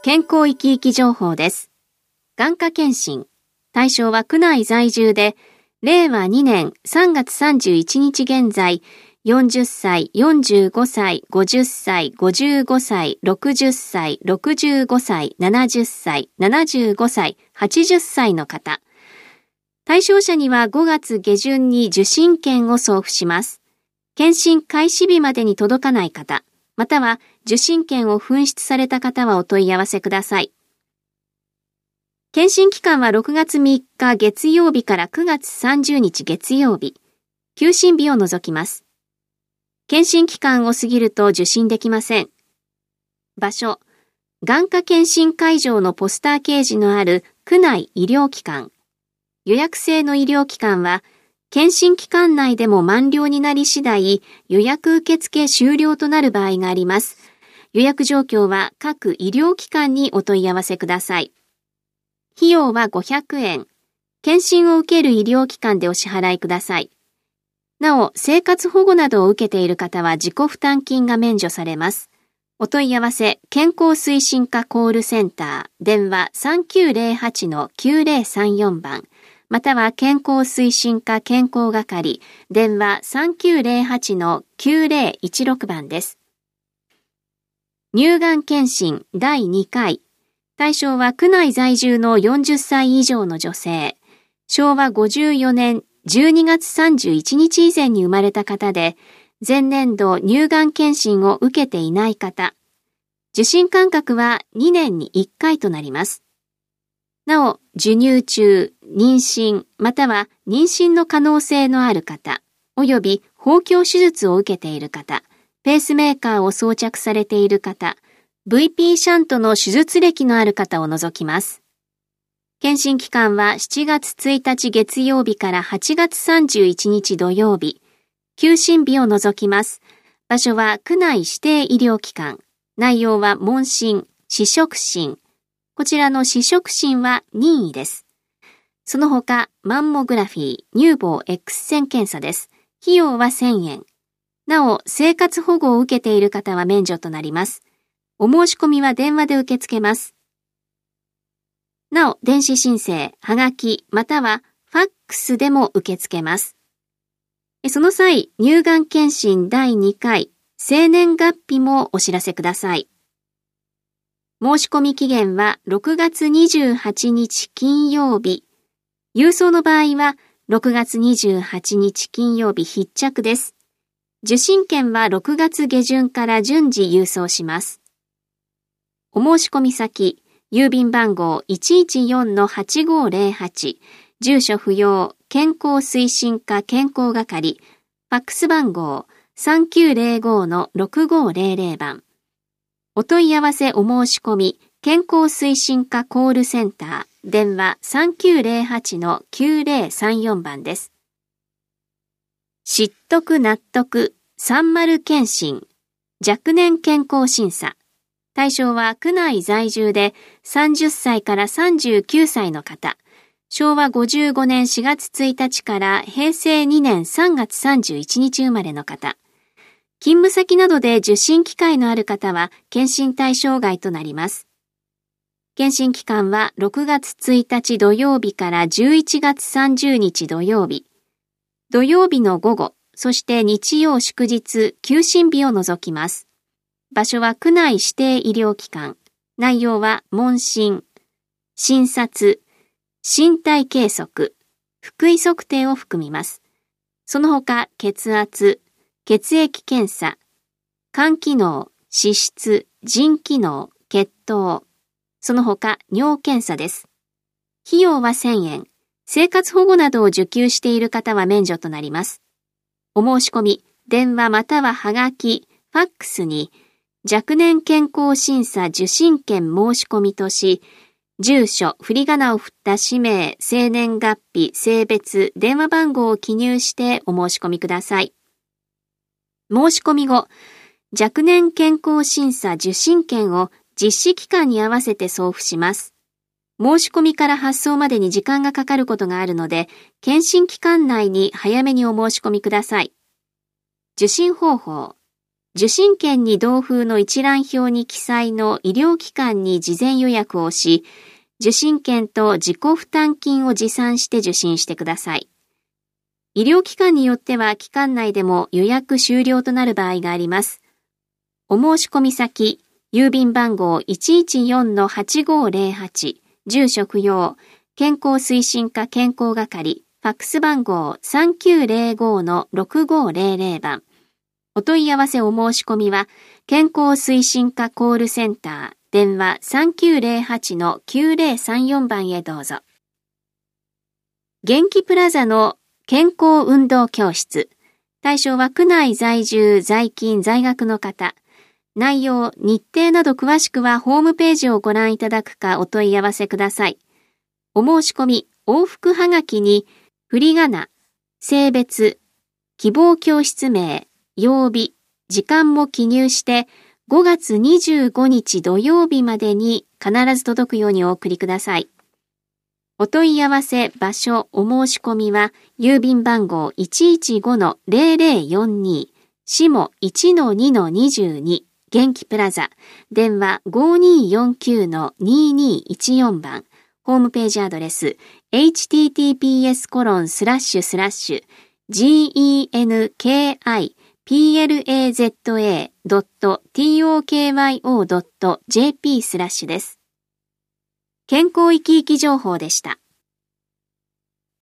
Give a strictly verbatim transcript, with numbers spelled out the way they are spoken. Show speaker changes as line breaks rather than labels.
健康生き生き情報です。眼科検診。対象は区内在住で、れいわにねんさんがつさんじゅういちにち現在、よんじゅっさい、よんじゅうごさい、ごじゅっさい、ごじゅうごさい、ろくじゅっさい、ろくじゅうごさい、ななじゅっさい、ななじゅうごさい、はちじゅっさいの方。対象者にはごがつげじゅんに受診券を送付します。検診開始日までに届かない方、または受診券を紛失された方はお問い合わせください。検診期間はろくがつみっか月曜日からくがつさんじゅうにち月曜日、休診日を除きます。検診期間を過ぎると受診できません。場所、眼科検診会場のポスター掲示のある区内医療機関。予約制の医療機関は、検診期間内でも満了になり次第、予約受付終了となる場合があります。予約状況は各医療機関にお問い合わせください。費用はごひゃくえん。検診を受ける医療機関でお支払いください。なお、生活保護などを受けている方は自己負担金が免除されます。お問い合わせ、健康推進課コールセンター、電話 さんきゅうぜろはちのきゅうぜろさんよん 番。または健康推進課健康係、電話 さんきゅうぜろはちのきゅうぜろいちろく 番です。乳がん検診だいにかい。対象は区内在住のよんじゅっさい以上の女性。しょうわごじゅうよねんじゅうにがつさんじゅういちにち以前に生まれた方で、前年度乳がん検診を受けていない方。受診間隔はにねんにいっかいとなります。なお、授乳中、妊娠、または妊娠の可能性のある方、および包協手術を受けている方、ペースメーカーを装着されている方、ブイピー シャントの手術歴のある方を除きます。検診期間はしちがつついたち月曜日からはちがつさんじゅういちにち土曜日、休診日を除きます。場所は区内指定医療機関、内容は問診、視触診、こちらの視触診は任意です。その他、マンモグラフィー、乳房 X 線検査です。費用はせんえん。なお、生活保護を受けている方は免除となります。お申し込みは電話で受け付けます。なお、電子申請、はがき、またはファックスでも受け付けます。その際、乳がん検診だいにかい、生年月日もお知らせください。申し込み期限はろくがつにじゅうはちにち金曜日。郵送の場合はろくがつにじゅうはちにち金曜日必着です。受診券はろくがつげじゅんから順次郵送します。お申し込み先、郵便番号 いちいちよんのはちごぜろはち、住所不要、健康推進課健康係、ファックス番号 さんきゅうぜろごのろくごぜろぜろ 番。お問い合わせお申し込み、健康推進課コールセンター、電話 さんきゅうぜろはちのきゅうぜろさんよん 番です。知得納得さんじゅう検診、若年健康審査。対象は区内在住でさんじゅっさいからさんじゅうきゅうさいの方。しょうわごじゅうごねんしがつついたちからへいせいにねんさんがつさんじゅういちにち生まれの方。勤務先などで受診機会のある方は検診対象外となります。検診期間はろくがつついたち土曜日からじゅういちがつさんじゅうにち土曜日。土曜日の午後、そして日曜祝日、休診日を除きます。場所は区内指定医療機関。内容は問診、診察、身体計測、腹囲測定を含みます。その他、血圧、血液検査、肝機能、脂質、腎機能、血糖、その他尿検査です。費用はせんえん。生活保護などを受給している方は免除となります。お申し込み、電話またははがき、ファックスに若年健康審査受診券申し込みとし、住所、振り仮名を振った氏名、生年月日、性別、電話番号を記入してお申し込みください。申し込み後、若年健康審査受診券を実施期間に合わせて送付します。申し込みから発送までに時間がかかることがあるので、検診期間内に早めにお申し込みください。受診方法。 受診券に同封の一覧表に記載の医療機関に事前予約をし、受診券と自己負担金を持参して受診してください。医療機関によっては期間内でも予約終了となる場合があります。お申し込み先、郵便番号 いちいちよんのはちごーぜろはち、住所不要、健康推進課健康係、ファックス番号 さんきゅうぜろごのろくごーぜろぜろ 番。お問い合わせお申し込みは、健康推進課コールセンター、電話 さんきゅうぜろはちのきゅうぜろさんよん 番へどうぞ。元気プラザの健康運動教室。対象は区内在住、在勤、在学の方。内容、日程など詳しくはホームページをご覧いただくかお問い合わせください。お申し込み、往復はがきに、振り仮名、性別、希望教室名、曜日、時間も記入してごがつにじゅうごにち土曜日までに必ず届くようにお送りください。お問い合わせ、場所、お申し込みは郵便番号 いちいちごのぜろぜろよんに、下 いちのにのにじゅうに、元気プラザ、電話 ごにーよんきゅうのにーにーいちよん 番、ホームページアドレス エイチティーティーピーエスコロンスラッシュスラッシュジーイーエヌケーアイピーエルエーゼットエードットトーカイオードットジェーピー スラッシュです。健康生き生き情報でした。